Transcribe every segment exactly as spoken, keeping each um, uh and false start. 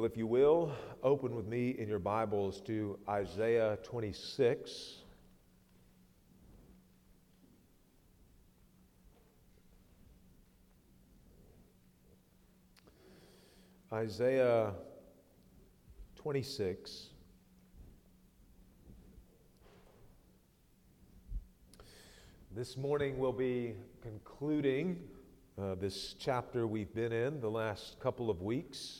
Well, if you will, open with me in your Bibles to Isaiah twenty-six. Isaiah twenty-six. This morning we'll be concluding uh, this chapter we've been in the last couple of weeks.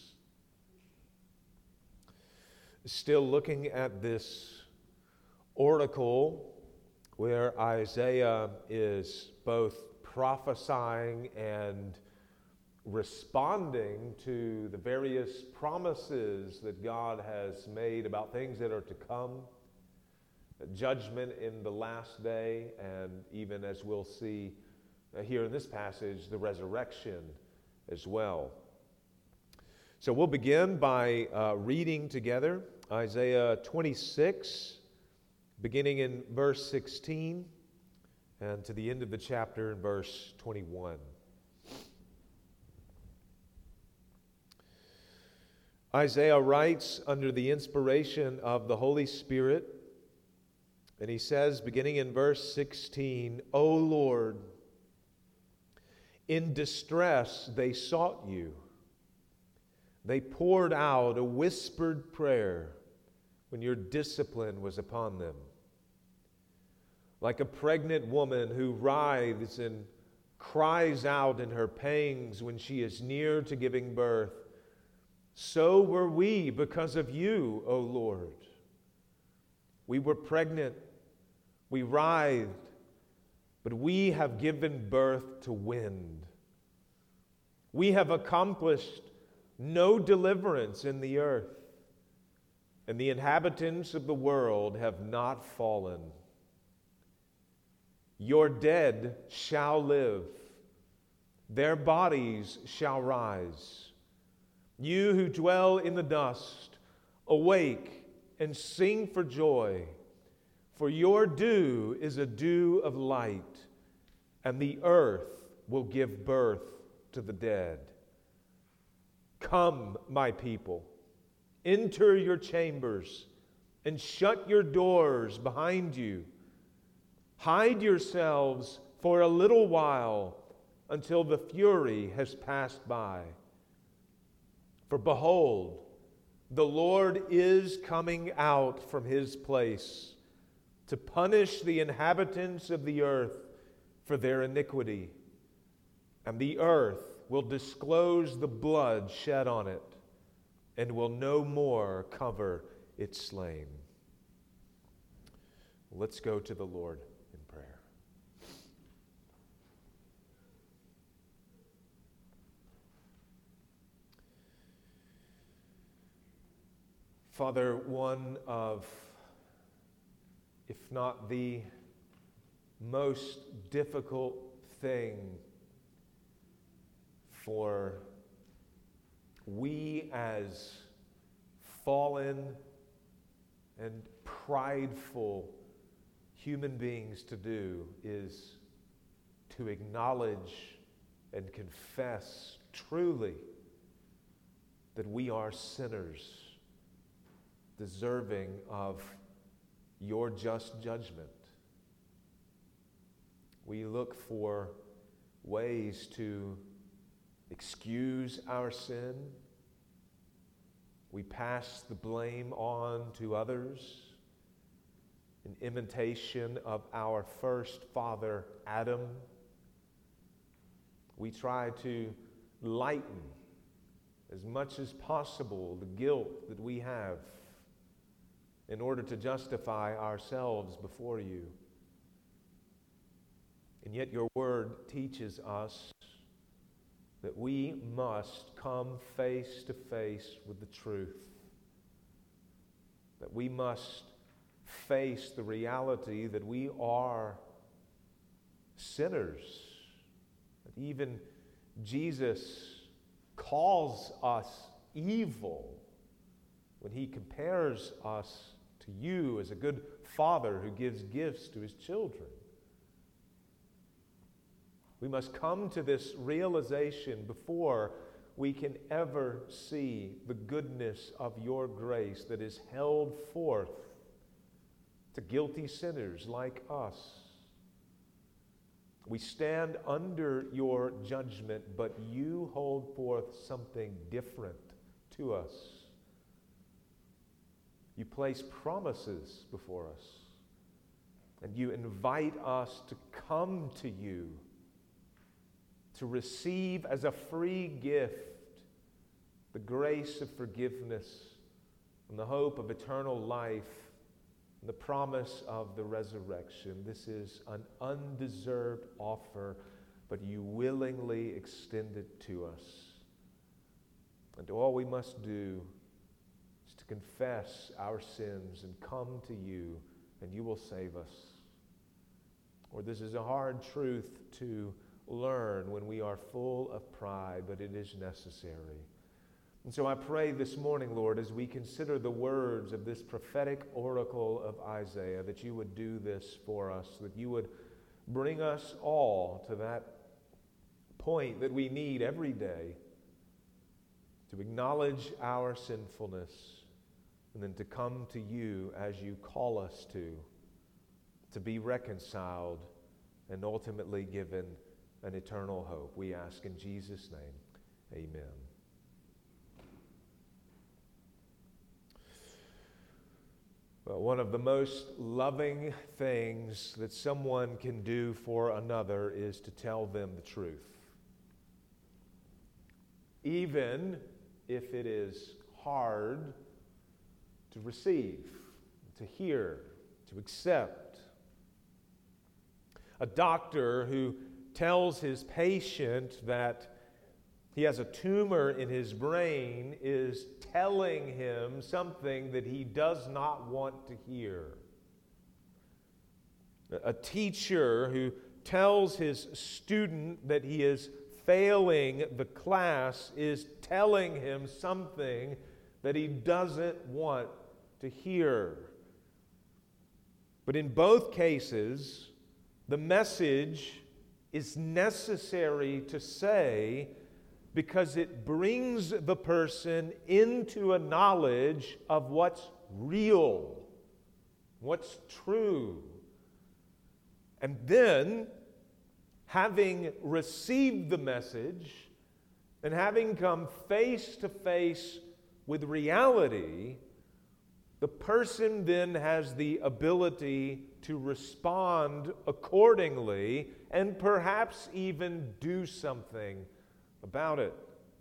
Still looking at this oracle where Isaiah is both prophesying and responding to the various promises that God has made about things that are to come, judgment in the last day, and even as we'll see here in this passage, the resurrection as well. So we'll begin by uh, reading together Isaiah twenty-six, beginning in verse sixteen, and to the end of the chapter in verse twenty-one. Isaiah writes under the inspiration of the Holy Spirit, and he says, beginning in verse sixteen, "O Lord, in distress they sought you. They poured out a whispered prayer when your discipline was upon them. Like a pregnant woman who writhes and cries out in her pangs when she is near to giving birth, so were we because of you, O Lord. We were pregnant, we writhed, but we have given birth to wind. We have accomplished no deliverance in the earth, and the inhabitants of the world have not fallen. Your dead shall live, their bodies shall rise. You who dwell in the dust, awake and sing for joy, for your dew is a dew of light, and the earth will give birth to the dead. Come, my people, enter your chambers and shut your doors behind you. Hide yourselves for a little while until the fury has passed by. For behold, the Lord is coming out from his place to punish the inhabitants of the earth for their iniquity, and the earth will disclose the blood shed on it, and will no more cover its slain." Let's go to the Lord in prayer. Father, one of, if not the most difficult thing for we as fallen and prideful human beings to do is to acknowledge and confess truly that we are sinners, deserving of your just judgment. We look for ways to excuse our sin. We pass the blame on to others in imitation of our first father, Adam. We try to lighten as much as possible the guilt that we have in order to justify ourselves before you. And yet your word teaches us that we must come face to face with the truth, that we must face the reality that we are sinners, that even Jesus calls us evil when he compares us to you as a good father who gives gifts to his children. We must come to this realization before we can ever see the goodness of your grace that is held forth to guilty sinners like us. We stand under your judgment, but you hold forth something different to us. You place promises before us, and you invite us to come to you, to receive as a free gift the grace of forgiveness and the hope of eternal life and the promise of the resurrection. This is an undeserved offer, but you willingly extend it to us. And all we must do is to confess our sins and come to you, and you will save us. Or this is a hard truth to learn when we are full of pride, but it is necessary. And so I pray this morning, Lord, as we consider the words of this prophetic oracle of Isaiah, that you would do this for us, that you would bring us all to that point that we need every day to acknowledge our sinfulness and then to come to you as you call us to, to be reconciled and ultimately given an eternal hope. We ask in Jesus' name, amen. Well, one of the most loving things that someone can do for another is to tell them the truth, even if it is hard to receive, to hear, to accept. A doctor who tells his patient that he has a tumor in his brain is telling him something that he does not want to hear. A teacher who tells his student that he is failing the class is telling him something that he doesn't want to hear. But in both cases, the message is necessary to say because it brings the person into a knowledge of what's real, what's true. And then, having received the message and having come face to face with reality, the person then has the ability to respond accordingly and perhaps even do something about it.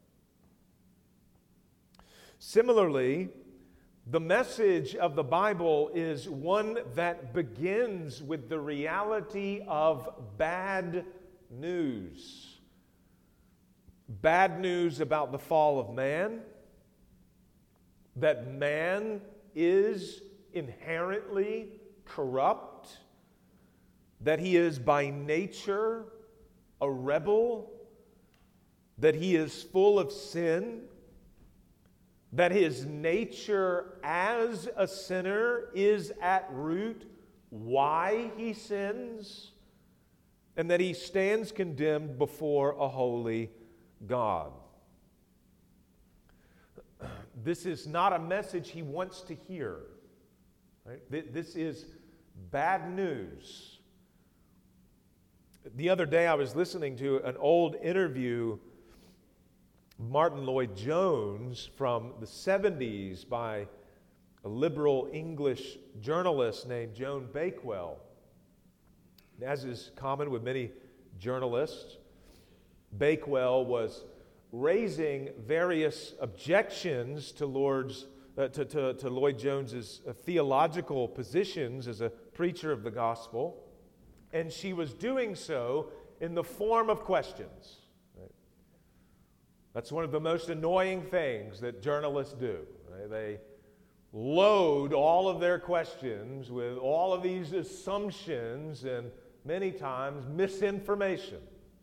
Similarly, the message of the Bible is one that begins with the reality of bad news. Bad news about the fall of man, that man is inherently corrupt, that he is by nature a rebel, that he is full of sin, that his nature as a sinner is at root why he sins, and that he stands condemned before a holy God. This is not a message he wants to hear. Right? This is bad news. The other day I was listening to an old interview Martin Lloyd-Jones from the seventies by a liberal English journalist named Joan Bakewell. As is common with many journalists, Bakewell was raising various objections to, Lord's, uh, to, to, to Lloyd-Jones's uh, theological positions as a preacher of the gospel, and she was doing so in the form of questions. That's one of the most annoying things that journalists do. Right? They load all of their questions with all of these assumptions and many times misinformation.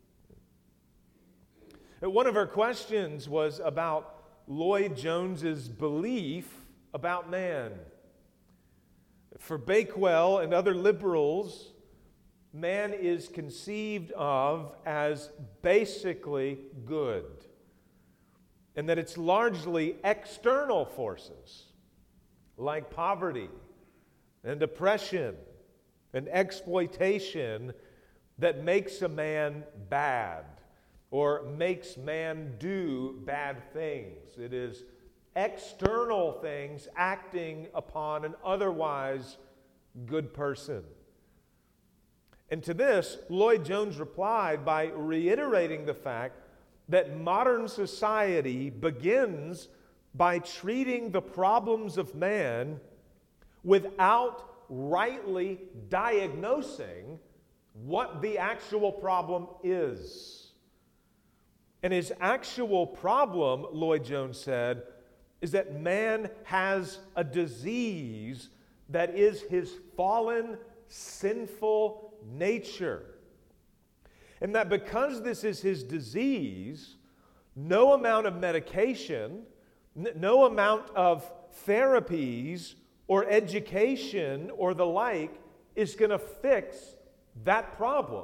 And one of her questions was about Lloyd-Jones's belief about man. For Bakewell and other liberals, man is conceived of as basically good. and that it's largely external forces like poverty and depression and exploitation that makes a man bad or makes man do bad things. It is external things acting upon an otherwise good person. And to this, Lloyd Jones replied by reiterating the fact that modern society begins by treating the problems of man without rightly diagnosing what the actual problem is. And his actual problem, Lloyd Jones said, is that man has a disease that is his fallen, sinful nature. And that because this is his disease, no amount of medication, n- no amount of therapies or education or the like is going to fix that problem.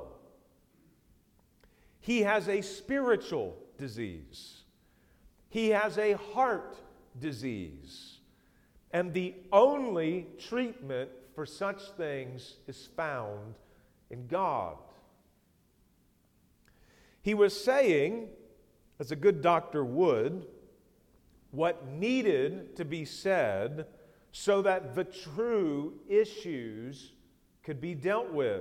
He has a spiritual disease. He has a heart disease. And the only treatment for such things is found in God. He was saying, as a good doctor would, what needed to be said so that the true issues could be dealt with.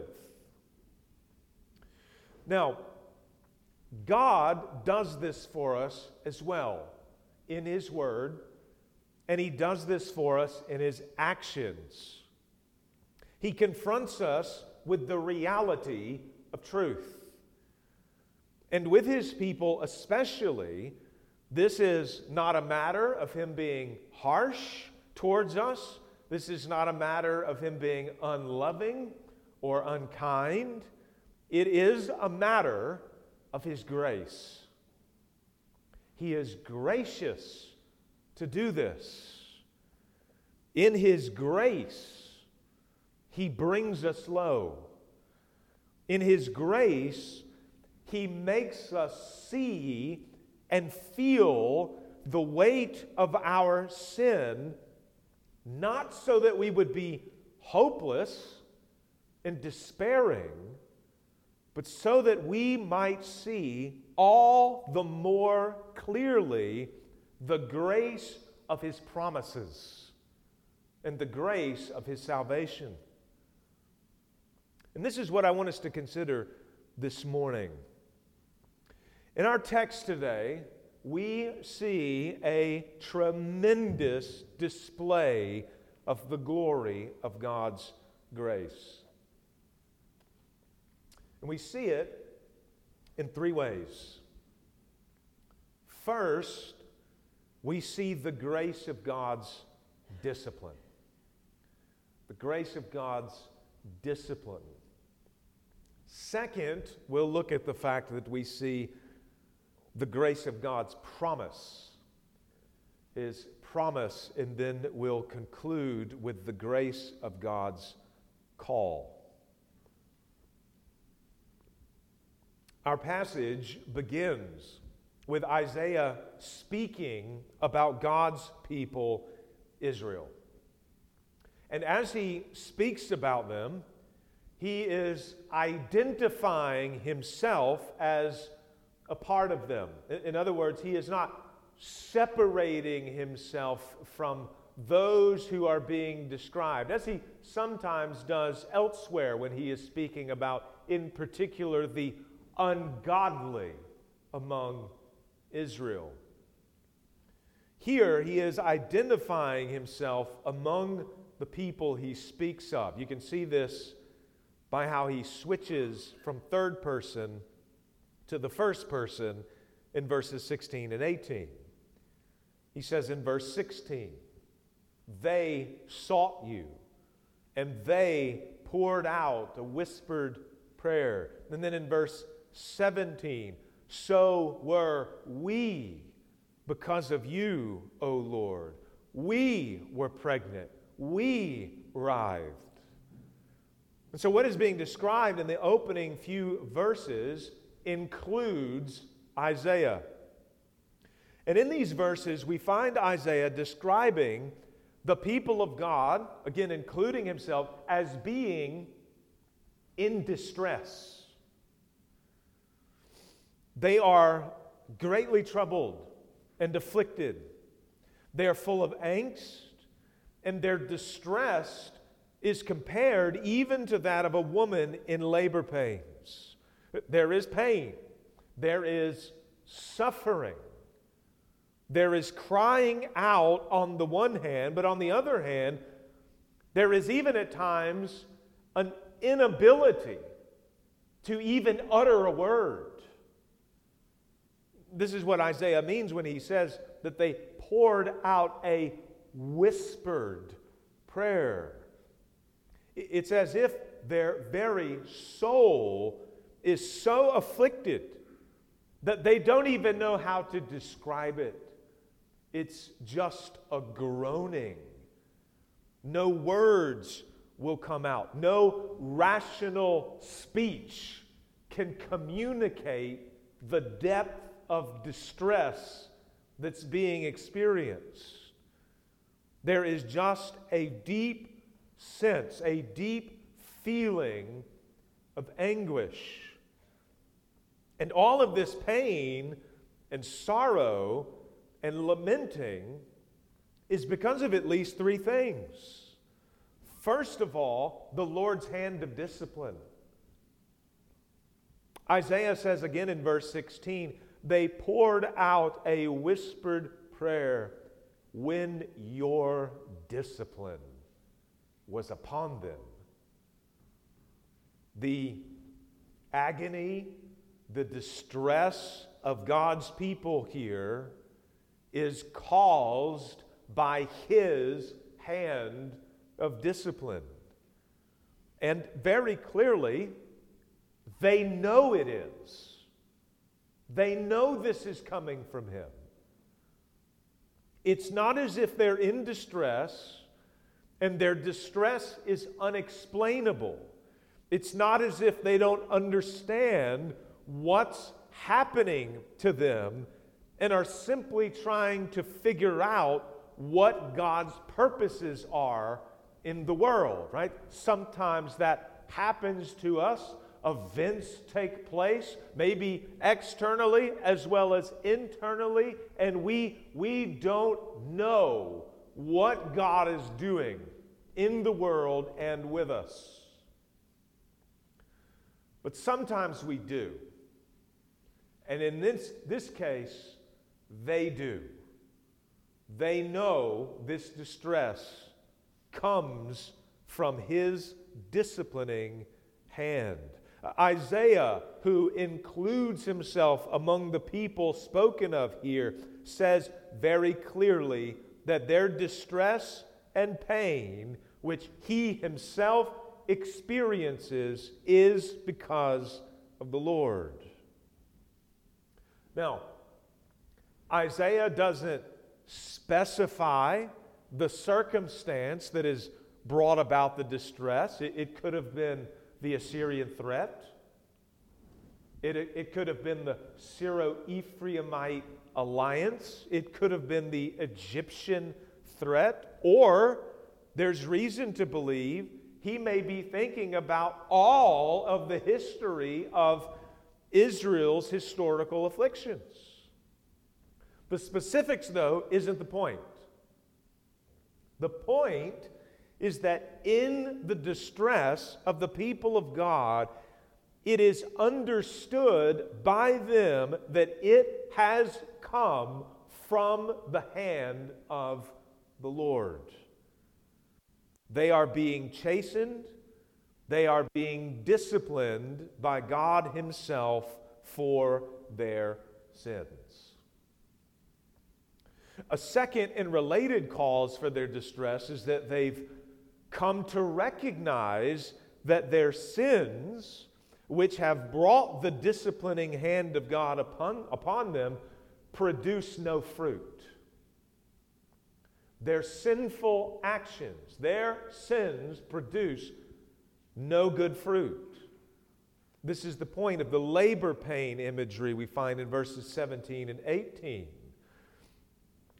Now, God does this for us as well in His Word, and He does this for us in His actions. He confronts us with the reality of truth. And with His people especially, this is not a matter of Him being harsh towards us. This is not a matter of Him being unloving or unkind. It is a matter of His grace. He is gracious to do this. In His grace, He brings us low. In His grace, He makes us see and feel the weight of our sin, not so that we would be hopeless and despairing, but so that we might see all the more clearly the grace of His promises and the grace of His salvation. And this is what I want us to consider this morning. In our text today, we see a tremendous display of the glory of God's grace. And we see it in three ways. First, we see the grace of God's discipline. The grace of God's discipline. Second, we'll look at the fact that we see the grace of God's promise. His promise, and then we'll conclude with the grace of God's call. Our passage begins with Isaiah speaking about God's people, Israel. And as he speaks about them, he is identifying himself as a part of them. In other words, he is not separating himself from those who are being described, as he sometimes does elsewhere when he is speaking about, in particular, the ungodly among Israel. Here, he is identifying himself among the people he speaks of. You can see this by how he switches from third person to the first person in verses sixteen and eighteen. He says in verse sixteen, "They sought you, and they poured out a whispered prayer." And then in verse seventeen, "So were we because of you, O Lord. We were pregnant. We writhed." And so what is being described in the opening few verses includes Isaiah. And in these verses, we find Isaiah describing the people of God, again, including himself, as being in distress. They are greatly troubled and afflicted. They are full of angst, and their distress is compared even to that of a woman in labor pains. There is pain. There is suffering. There is crying out on the one hand, but on the other hand, there is even at times an inability to even utter a word. This is what Isaiah means when he says that they poured out a whispered prayer. It's as if their very soul is so afflicted that they don't even know how to describe it. It's just a groaning. No words will come out. No rational speech can communicate the depth of distress that's being experienced. There is just a deep sense, a deep feeling of anguish. And all of this pain and sorrow and lamenting is because of at least three things. First of all, the Lord's hand of discipline. Isaiah says again in verse sixteen, they poured out a whispered prayer when your discipline was upon them. The agony, the distress of God's people here is caused by His hand of discipline. And very clearly, they know it is. They know this is coming from Him. It's not as if they're in distress and their distress is unexplainable. It's not as if they don't understand what's happening to them and are simply trying to figure out what God's purposes are in the world, right? Sometimes that happens to us. Events take place, maybe externally as well as internally, and we, we don't know what God is doing in the world and with us. But sometimes we do. And in this, this case, they do. They know this distress comes from His disciplining hand. Isaiah, who includes himself among the people spoken of here, says very clearly that their distress and pain, which he himself experiences, is because of the Lord. Now, Isaiah doesn't specify the circumstance that has brought about the distress. It, it could have been the Assyrian threat. It, it, it could have been the Syro-Ephraimite alliance. It could have been the Egyptian threat. Or there's reason to believe he may be thinking about all of the history of Israel's historical afflictions. The specifics, though, isn't the point. The point is that in the distress of the people of God, it is understood by them that it has come from the hand of the Lord. They are being chastened, they are being disciplined by God Himself for their sins. A second and related cause for their distress is that they've come to recognize that their sins, which have brought the disciplining hand of God upon, upon them, produce no fruit. Their sinful actions, their sins produce no good fruit. This is the point of the labor pain imagery we find in verses seventeen and eighteen.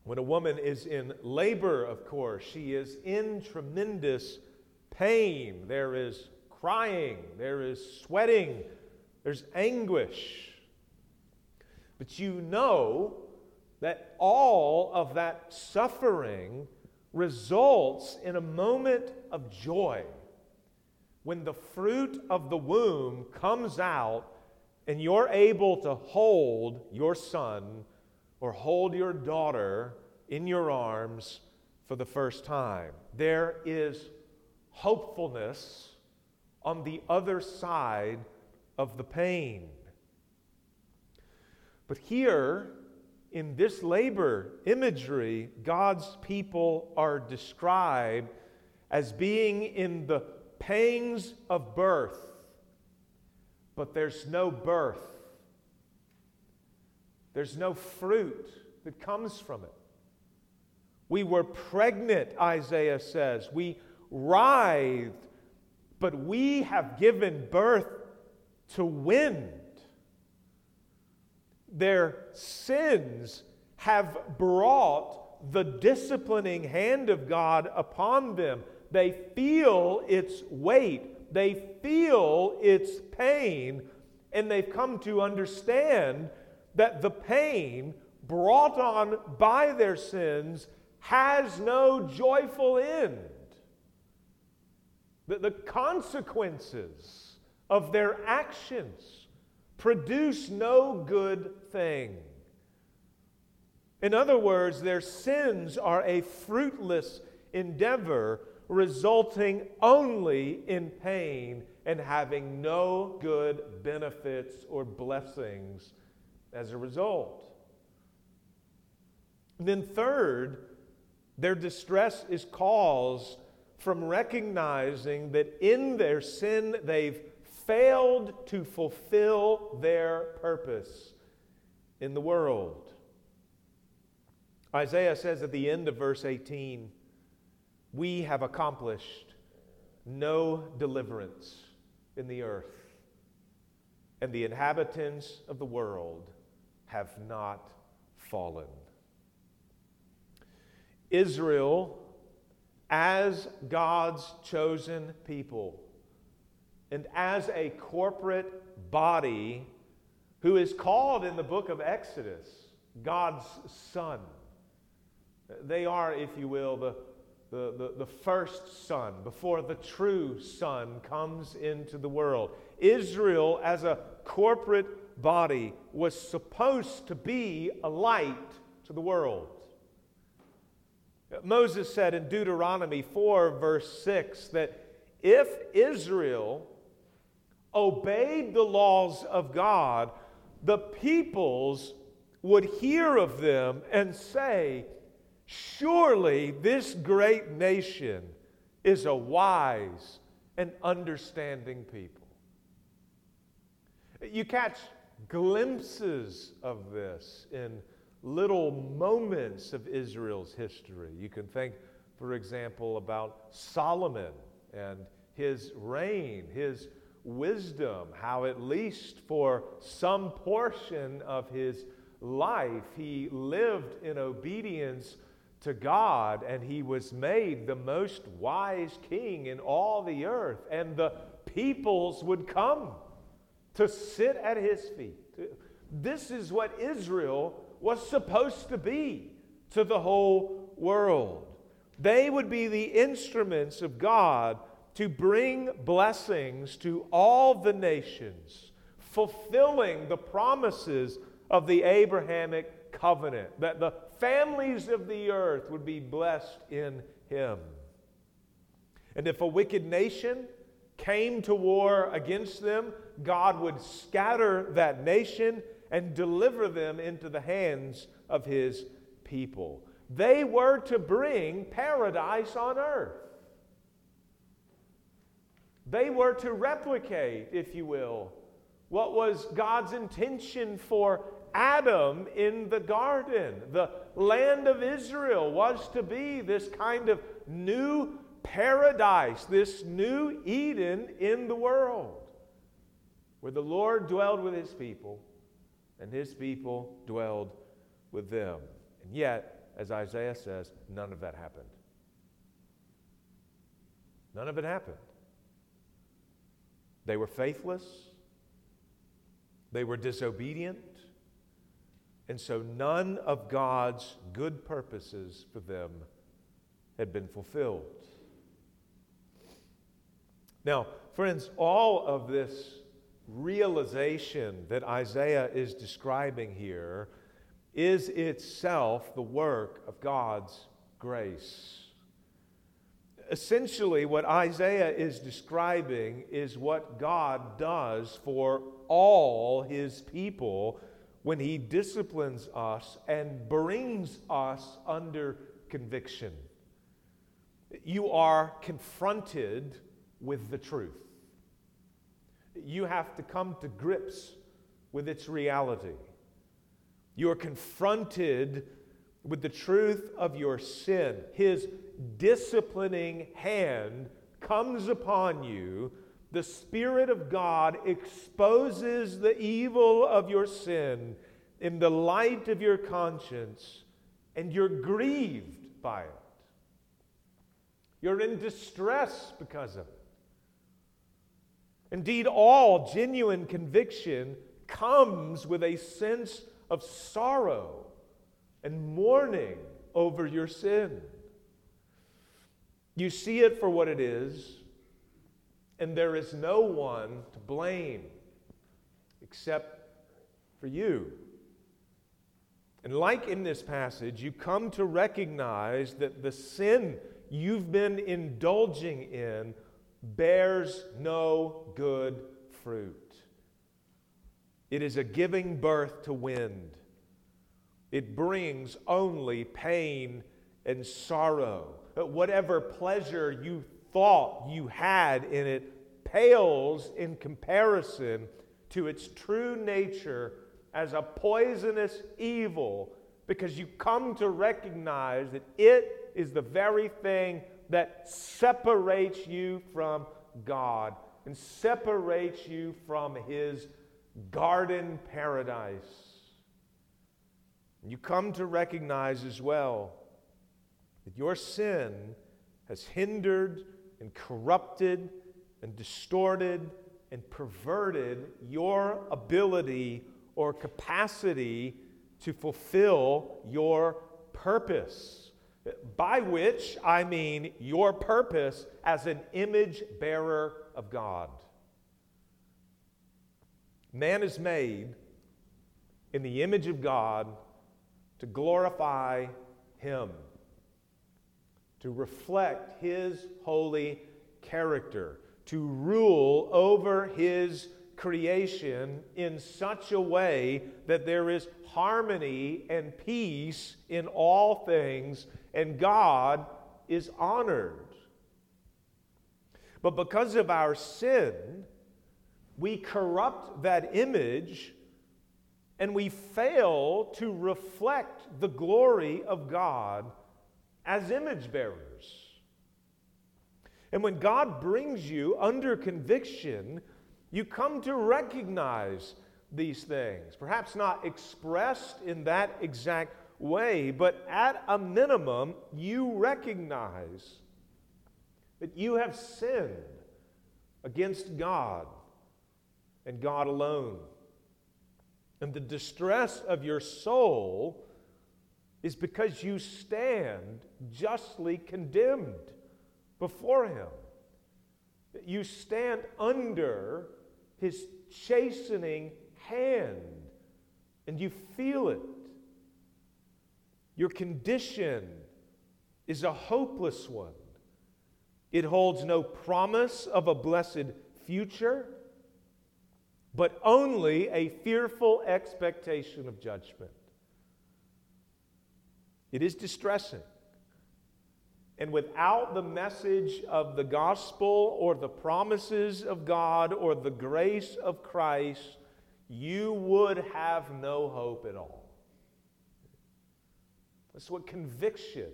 When a woman is in labor, of course, she is in tremendous pain. There is crying, there is sweating, there's anguish. But you know that all of that suffering results in a moment of joy when the fruit of the womb comes out and you're able to hold your son or hold your daughter in your arms for the first time. There is hopefulness on the other side of the pain. But here, in this labor imagery, God's people are described as being in the pangs of birth, but there's no birth. There's no fruit that comes from it. We were pregnant, Isaiah says. We writhed, but we have given birth to wind. Their sins have brought the disciplining hand of God upon them. They feel its weight. They feel its pain. And they've come to understand that the pain brought on by their sins has no joyful end. The, the consequences of their actions produce no good thing. In other words, their sins are a fruitless endeavor, resulting only in pain and having no good benefits or blessings as a result. And then third, their distress is caused from recognizing that in their sin they've failed to fulfill their purpose in the world. Isaiah says at the end of verse eighteen, "We have accomplished no deliverance in the earth, and the inhabitants of the world have not fallen." Israel, as God's chosen people, and as a corporate body who is called in the book of Exodus God's son. They are, if you will, the, the, the, the first son before the true son comes into the world. Israel, as a corporate body, was supposed to be a light to the world. Moses said in Deuteronomy four, verse six, that if Israel obeyed the laws of God, the peoples would hear of them and say, "Surely this great nation is a wise and understanding people." You catch glimpses of this in little moments of Israel's history. You can think, for example, about Solomon and his reign, his wisdom, how at least for some portion of his life he lived in obedience to God, and he was made the most wise king in all the earth, and the peoples would come to sit at his feet. This is what Israel was supposed to be to the whole world. They would be the instruments of God to bring blessings to all the nations, fulfilling the promises of the Abrahamic covenant, that the families of the earth would be blessed in him. And if a wicked nation came to war against them, God would scatter that nation and deliver them into the hands of his people. They were to bring paradise on earth. They were to replicate, if you will, what was God's intention for Adam in the garden. The land of Israel was to be this kind of new paradise, this new Eden in the world, where the Lord dwelled with his people and his people dwelled with them. And yet, as Isaiah says, none of that happened. None of it happened. They were faithless. They were disobedient. And so none of God's good purposes for them had been fulfilled. Now, friends, all of this realization that Isaiah is describing here is itself the work of God's grace. Essentially, what Isaiah is describing is what God does for all His people when He disciplines us and brings us under conviction. You are confronted with the truth. You have to come to grips with its reality. You are confronted with the truth of your sin. His disciplining hand comes upon you. The Spirit of God exposes the evil of your sin in the light of your conscience, and you're grieved by it. You're in distress because of it. Indeed, all genuine conviction comes with a sense of sorrow and mourning over your sin. You see it for what it is, and there is no one to blame except for you. And like in this passage, you come to recognize that the sin you've been indulging in bears no good fruit. It is a giving birth to wind. It brings only pain and sorrow. But whatever pleasure you thought you had in it pales in comparison to its true nature as a poisonous evil, because you come to recognize that it is the very thing that separates you from God and separates you from His garden paradise. You come to recognize as well that your sin has hindered and corrupted and distorted and perverted your ability or capacity to fulfill your purpose. By which I mean your purpose as an image bearer of God. Man is made in the image of God to glorify Him, to reflect His holy character, to rule over His creation in such a way that there is harmony and peace in all things, and God is honored. But because of our sin, we corrupt that image and we fail to reflect the glory of God as image bearers. And when God brings you under conviction, you come to recognize these things. Perhaps not expressed in that exact way, but at a minimum, you recognize that you have sinned against God and God alone. And the distress of your soul is because you stand justly condemned before Him. You stand under His chastening hand, and you feel it. Your condition is a hopeless one. It holds no promise of a blessed future, but only a fearful expectation of judgment. It is distressing. And without the message of the gospel or the promises of God or the grace of Christ, you would have no hope at all. That's what conviction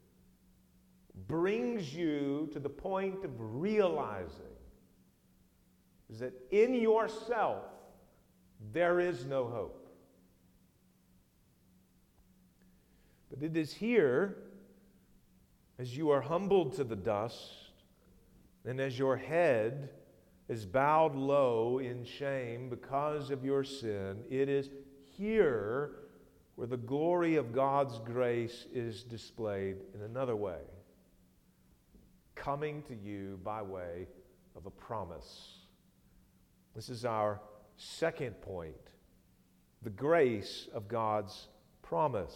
brings you to the point of realizing, is that in yourself there is no hope. But it is here, as you are humbled to the dust, and as your head is bowed low in shame because of your sin, it is here where the glory of God's grace is displayed in another way, coming to you by way of a promise. This is our second point, the grace of God's promise.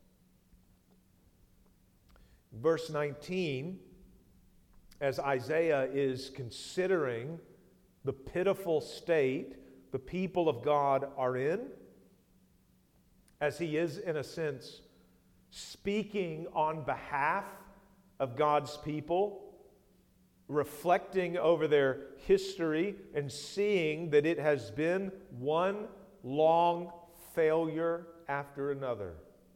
Verse nineteen, as Isaiah is considering the pitiful state the people of God are in, as he is, in a sense, speaking on behalf of God's people, reflecting over their history and seeing that it has been one long failure after another.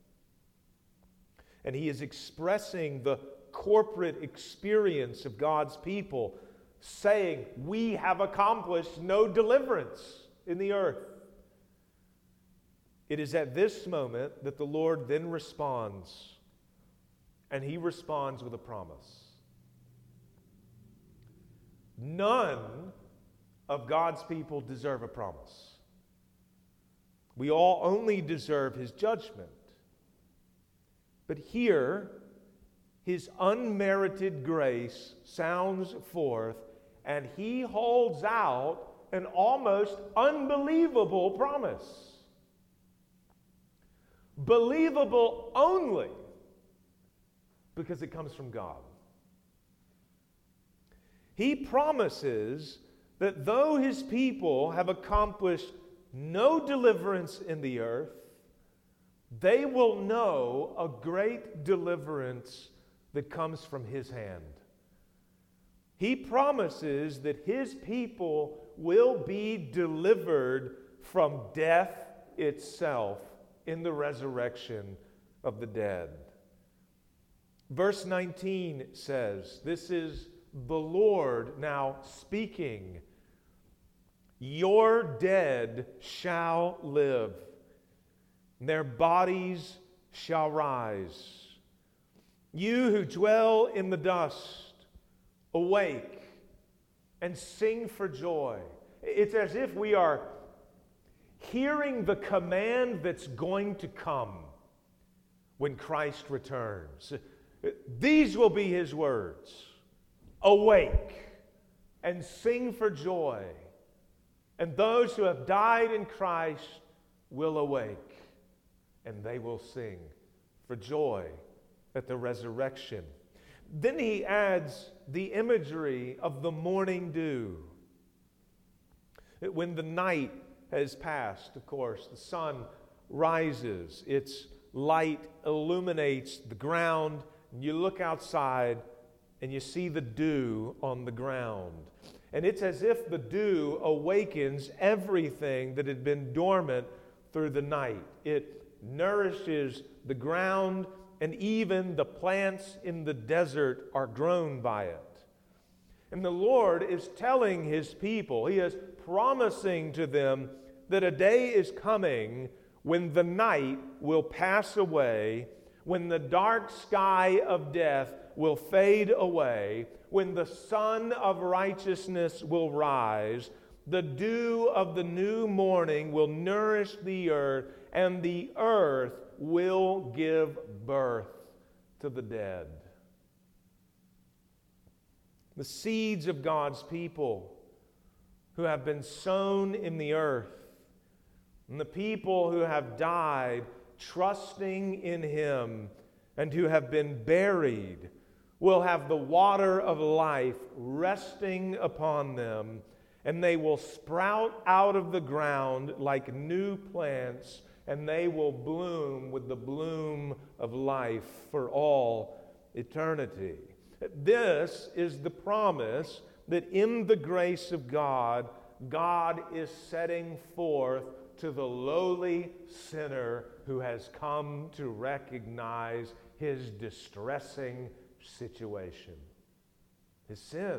And he is expressing the corporate experience of God's people, saying, we have accomplished no deliverance in the earth. It is at this moment that the Lord then responds, and he responds with a promise. None of God's people deserve a promise. We all only deserve his judgment. But here, his unmerited grace sounds forth, and he holds out an almost unbelievable promise. Believable only because it comes from God. He promises that though his people have accomplished no deliverance in the earth, they will know a great deliverance that comes from his hand. He promises that his people will be delivered from death itself in the resurrection of the dead. Verse nineteen says, this is the Lord now speaking. Your dead shall live, their bodies shall rise. You who dwell in the dust, awake and sing for joy. It's as if we are hearing the command that's going to come when Christ returns. These will be his words. Awake and sing for joy. And those who have died in Christ will awake, and they will sing for joy at the resurrection. Then he adds the imagery of the morning dew. When the night has passed, of course, the sun rises, its light illuminates the ground, and you look outside and you see the dew on the ground. And it's as if the dew awakens everything that had been dormant through the night. It nourishes the ground, and even the plants in the desert are grown by it. And the Lord is telling his people, he is promising to them that a day is coming when the night will pass away, when the dark sky of death will fade away, when the sun of righteousness will rise, the dew of the new morning will nourish the earth, and the earth will give birth to the dead. The seeds of God's people who have been sown in the earth, and the people who have died trusting in him and who have been buried, will have the water of life resting upon them, and they will sprout out of the ground like new plants, and they will bloom with the bloom of life for all eternity. This is the promise that in the grace of God, God is setting forth to the lowly sinner who has come to recognize his distressing situation, his sin.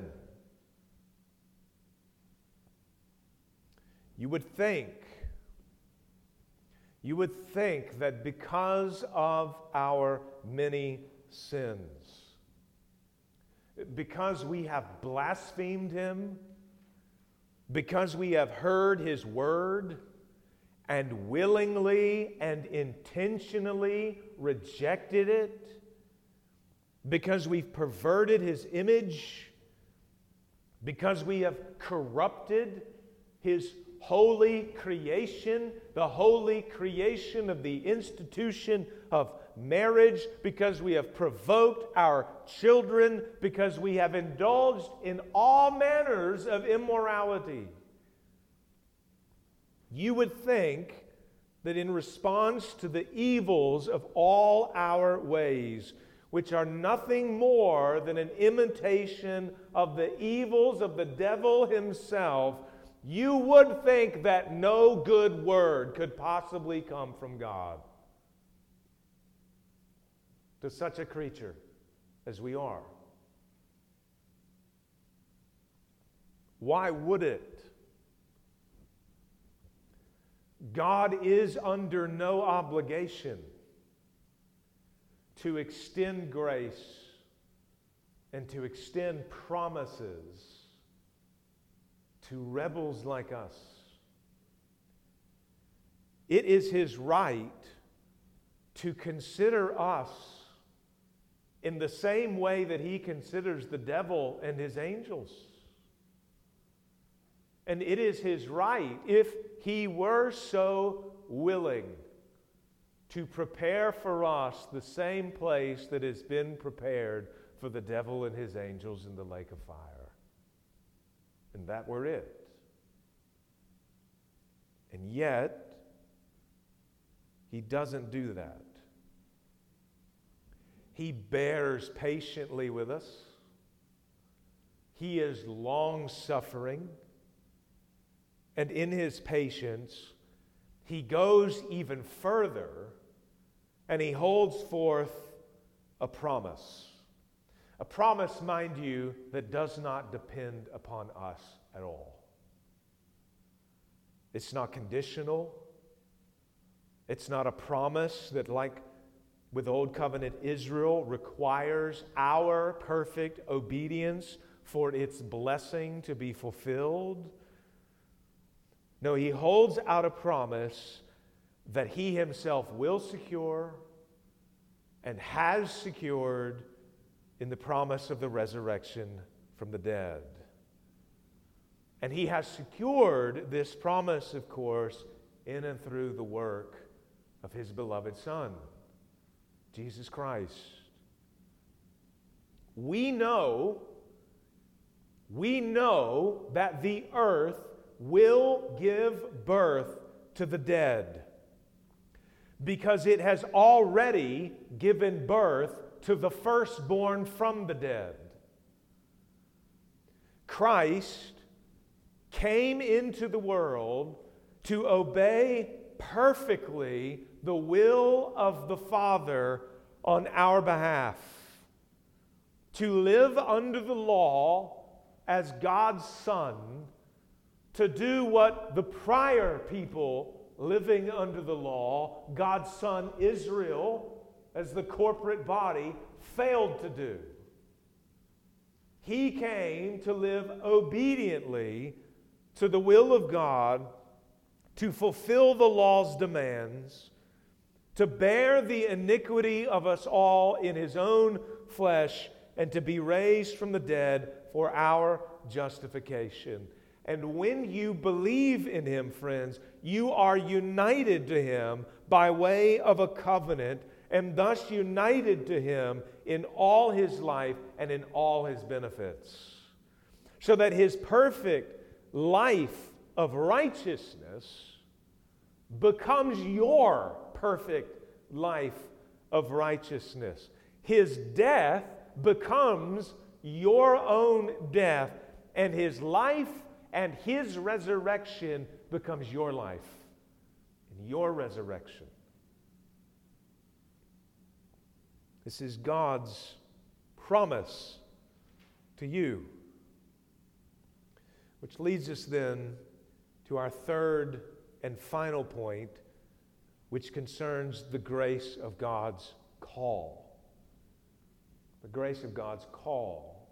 You would think, You would think that because of our many sins, because we have blasphemed him, because we have heard his word and willingly and intentionally rejected it, because we've perverted his image, because we have corrupted his holy creation, the holy creation of the institution of marriage, because we have provoked our children, because we have indulged in all manners of immorality. You would think that in response to the evils of all our ways, which are nothing more than an imitation of the evils of the devil himself, you would think that no good word could possibly come from God to such a creature as we are. Why would it? God is under no obligation to extend grace and to extend promises to rebels like us. It is his right to consider us in the same way that he considers the devil and his angels. And it is his right, if he were so willing, to prepare for us the same place that has been prepared for the devil and his angels in the lake of fire. And that were it. And yet, he doesn't do that. He bears patiently with us. He is long-suffering. And in his patience, he goes even further, and he holds forth a promise. A promise, mind you, that does not depend upon us at all. It's not conditional. It's not a promise that, like with Old Covenant Israel, requires our perfect obedience for its blessing to be fulfilled. No, he holds out a promise that he himself will secure and has secured in the promise of the resurrection from the dead. And he has secured this promise, of course, in and through the work of his beloved Son, Jesus Christ. We know, we know that the earth will give birth to the dead, because it has already given birth to the firstborn from the dead. Christ came into the world to obey perfectly the will of the Father on our behalf, to live under the law as God's Son, to do what the prior people living under the law, God's Son Israel, as the corporate body, failed to do. He came to live obediently to the will of God, to fulfill the law's demands, to bear the iniquity of us all in his own flesh, and to be raised from the dead for our justification. And when you believe in him, friends, you are united to him by way of a covenant, and thus united to him in all his life and in all his benefits. So that his perfect life of righteousness becomes your perfect life of righteousness. His death becomes your own death, and his life and his resurrection becomes your life and your resurrection. This is God's promise to you. Which leads us then to our third and final point which concerns the grace of God's call. The grace of God's call.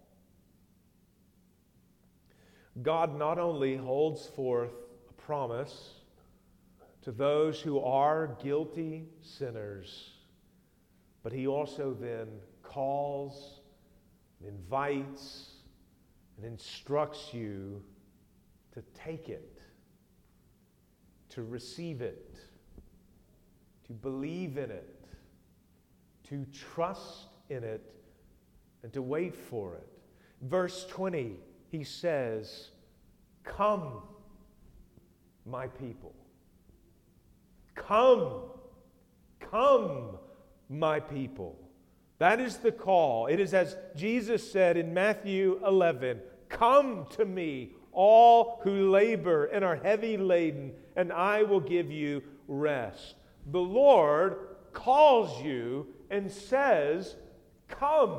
God not only holds forth a promise to those who are guilty sinners, but He also then calls, invites, and instructs you to take it, to receive it, to believe in it, to trust in it, and to wait for it. Verse twenty, He says, "Come, my people. Come, come, my people." That is the call. It is as Jesus said in Matthew eleven, "Come to me, all who labor and are heavy laden, and I will give you rest." The Lord calls you and says, "Come."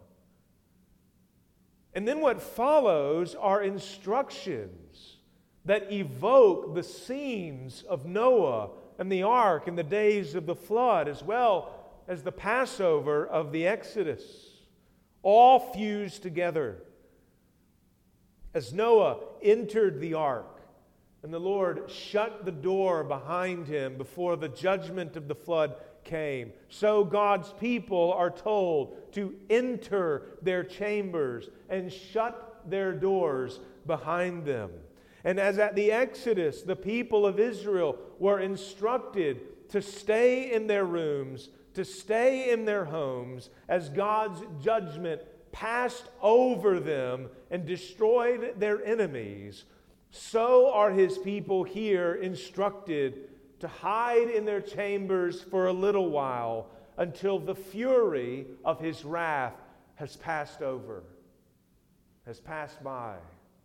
And then what follows are instructions that evoke the scenes of Noah and the ark and the days of the flood, as well as the Passover of the Exodus, all fused together. As Noah entered the ark, and the Lord shut the door behind him before the judgment of the flood came, so God's people are told to enter their chambers and shut their doors behind them. And as at the Exodus, the people of Israel were instructed to stay in their rooms, to stay in their homes, as God's judgment passed over them and destroyed their enemies, so are His people here instructed to hide in their chambers for a little while until the fury of His wrath has passed over, has passed by.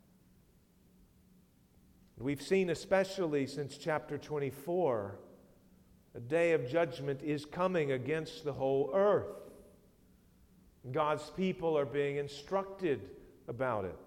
We've seen, especially since chapter twenty-four, a day of judgment is coming against the whole earth. God's people are being instructed about it.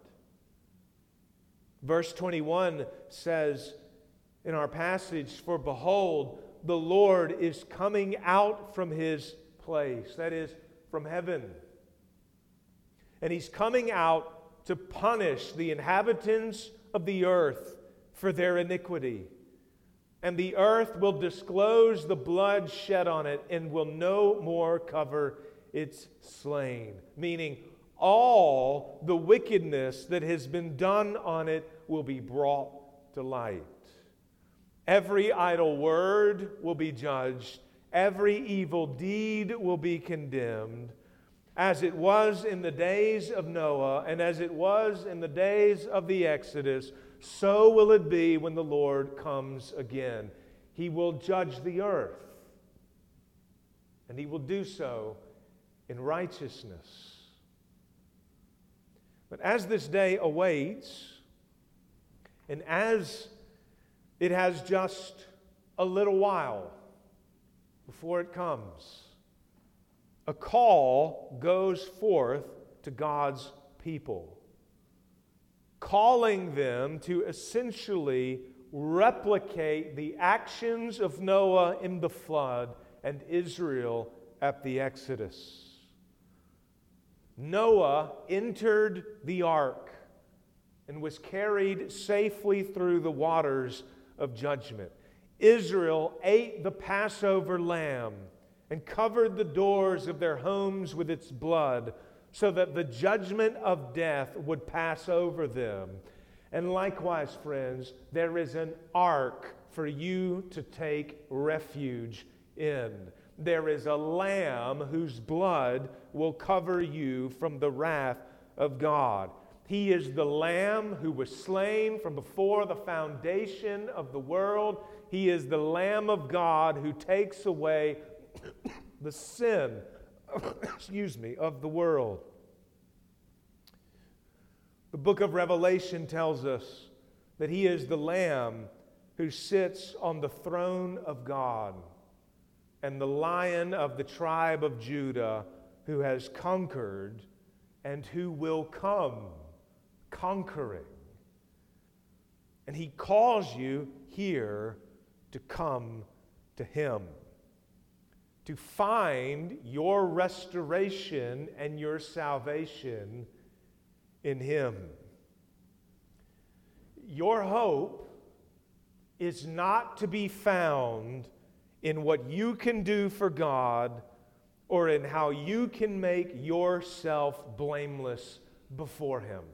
Verse twenty-one says in our passage, "For behold, the Lord is coming out from His place," that is, from heaven. "And He's coming out to punish the inhabitants of the earth for their iniquity. And the earth will disclose the blood shed on it and will no more cover its slain." Meaning, all the wickedness that has been done on it will be brought to light. Every idle word will be judged. Every evil deed will be condemned. As it was in the days of Noah, and as it was in the days of the Exodus, so will it be when the Lord comes again. He will judge the earth, and He will do so in righteousness. But as this day awaits, and as it has just a little while before it comes, a call goes forth to God's people, calling them to essentially replicate the actions of Noah in the flood and Israel at the Exodus. Noah entered the ark and was carried safely through the waters of judgment. Israel ate the Passover lamb and covered the doors of their homes with its blood, so that the judgment of death would pass over them. And likewise, friends, there is an ark for you to take refuge in. There is a lamb whose blood will cover you from the wrath of God. He is the lamb who was slain from before the foundation of the world. He is the Lamb of God who takes away the sin, excuse me, of the world. The book of Revelation tells us that He is the Lamb who sits on the throne of God, and the Lion of the tribe of Judah who has conquered and who will come conquering. And He calls you here to come to Him, to find your restoration and your salvation in Him. Your hope is not to be found in what you can do for God or in how you can make yourself blameless before Him.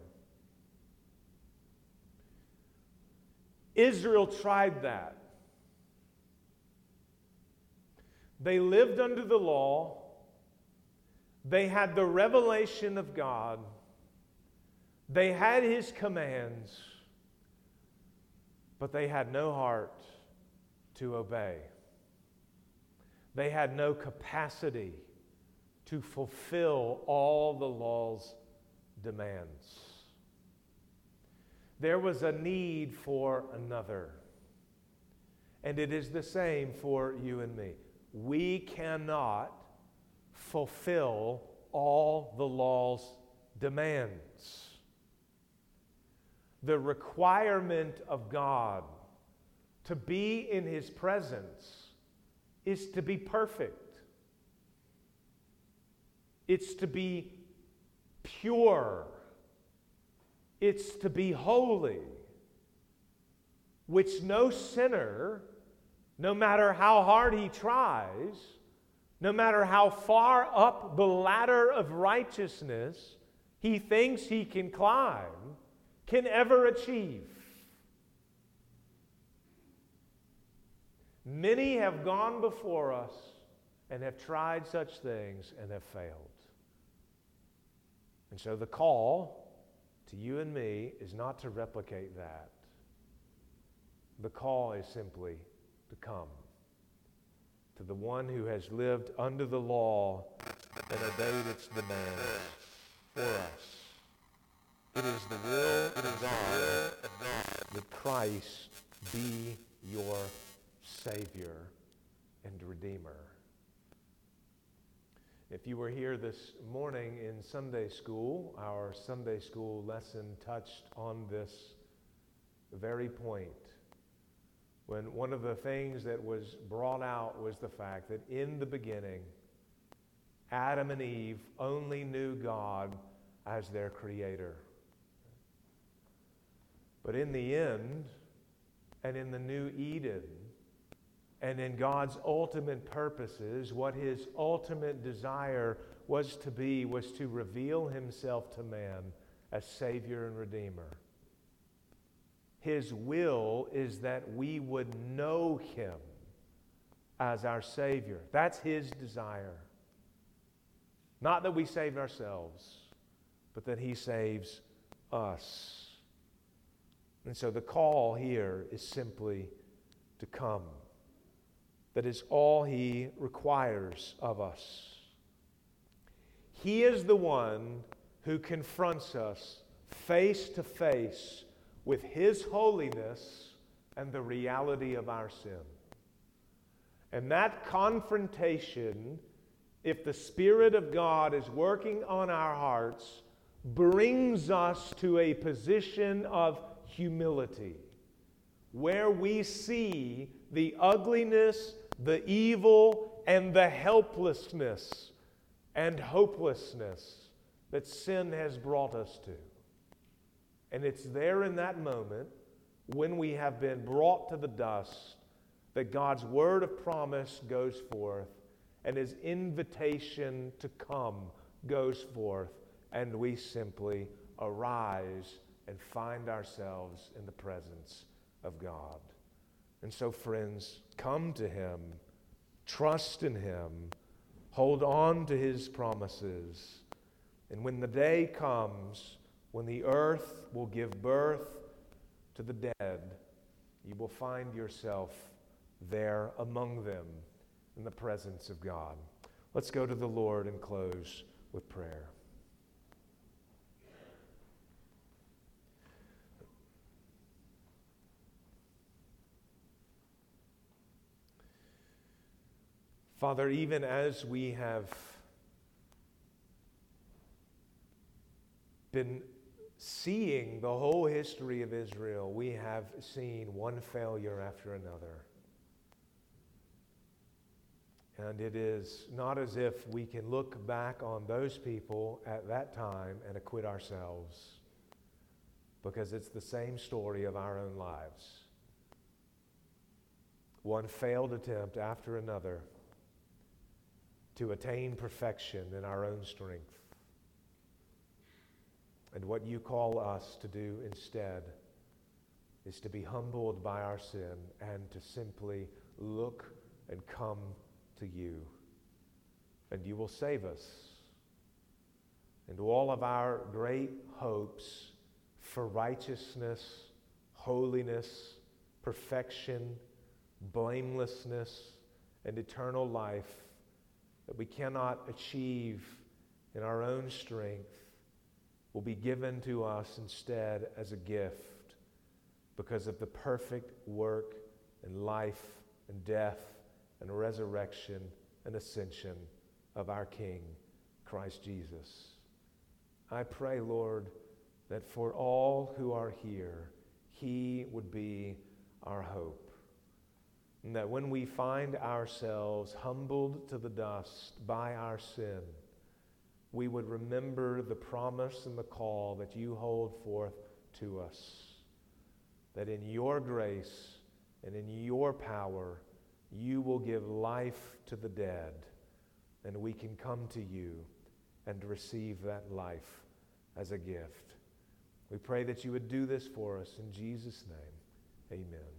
Israel tried that. They lived under the law. They had the revelation of God. They had His commands, but they had no heart to obey. They had no capacity to fulfill all the law's demands. There was a need for another. And it is the same for you and me. We cannot fulfill all the law's demands. The requirement of God to be in His presence is to be perfect. It's to be pure. It's to be holy, which no sinner, no matter how hard he tries, no matter how far up the ladder of righteousness he thinks he can climb, can ever achieve. Many have gone before us and have tried such things and have failed. And so the call to you and me is not to replicate that. The call is simply to come to the one who has lived under the law and obeyed its demands for us. It is the will of God that Christ be your Savior and Redeemer. If you were here this morning in Sunday school, our Sunday school lesson touched on this very point. When one of the things that was brought out was the fact that in the beginning, Adam and Eve only knew God as their creator. But in the end, and in the new Eden, and in God's ultimate purposes, what His ultimate desire was to be was to reveal Himself to man as Savior and Redeemer. His will is that we would know Him as our Savior. That's His desire. Not that we saved ourselves, but that He saves us. And so the call here is simply to come. That is all He requires of us. He is the one who confronts us face to face with His holiness and the reality of our sin. And that confrontation, if the Spirit of God is working on our hearts, brings us to a position of humility, where we see the ugliness, the evil, and the helplessness and hopelessness that sin has brought us to. And it's there in that moment, when we have been brought to the dust, that God's word of promise goes forth and His invitation to come goes forth, and we simply arise and find ourselves in the presence of God. And so, friends, come to Him, trust in Him, hold on to His promises. And when the day comes, when the earth will give birth to the dead, you will find yourself there among them in the presence of God. Let's go to the Lord and close with prayer. Father, even as we have been seeing the whole history of Israel, we have seen one failure after another. And it is not as if we can look back on those people at that time and acquit ourselves, because it's the same story of our own lives. One failed attempt after another to attain perfection in our own strength. And what you call us to do instead is to be humbled by our sin and to simply look and come to you. And you will save us. And all of our great hopes for righteousness, holiness, perfection, blamelessness, and eternal life that we cannot achieve in our own strength will be given to us instead as a gift because of the perfect work and life and death and resurrection and ascension of our King, Christ Jesus. I pray, Lord, that for all who are here, He would be our hope. And that when we find ourselves humbled to the dust by our sin, we would remember the promise and the call that you hold forth to us. That in your grace and in your power, you will give life to the dead, and we can come to you and receive that life as a gift. We pray that you would do this for us in Jesus' name. Amen.